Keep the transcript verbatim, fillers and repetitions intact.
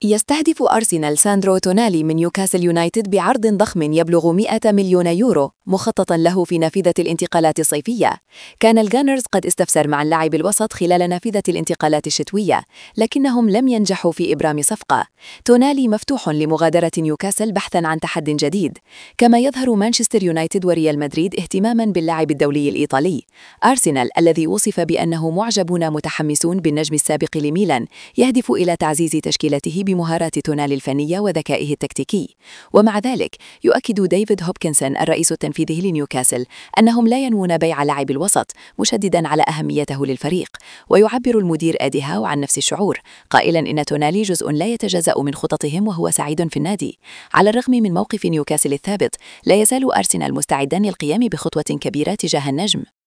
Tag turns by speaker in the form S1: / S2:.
S1: يستهدف أرسنال ساندرو تونالي من نيوكاسل يونايتد بعرض ضخم يبلغ مئة مليون يورو مخططا له في نافذة الانتقالات الصيفية. كان الجانرز قد استفسر مع اللاعب الوسط خلال نافذة الانتقالات الشتوية، لكنهم لم ينجحوا في إبرام صفقة. تونالي مفتوح لمغادرة نيوكاسل بحثا عن تحد جديد، كما يظهر مانشستر يونايتد وريال مدريد اهتماما باللاعب الدولي الإيطالي. أرسنال الذي وصف بأنه معجبون متحمسون بالنجم السابق لميلان يهدف إلى تعزيز تشكيلته بمهارات تونالي الفنية وذكائه التكتيكي. ومع ذلك يؤكد ديفيد هوبكنسون الرئيس التنفيذي لنيوكاسل أنهم لا ينوون بيع لاعب الوسط، مشددا على أهميته للفريق. ويعبر المدير إيدي هاو عن نفس الشعور، قائلا إن تونالي جزء لا يتجزأ من خططهم وهو سعيد في النادي. على الرغم من موقف نيوكاسل الثابت، لا يزال أرسنال مستعدا للقيام بخطوة كبيرة تجاه النجم.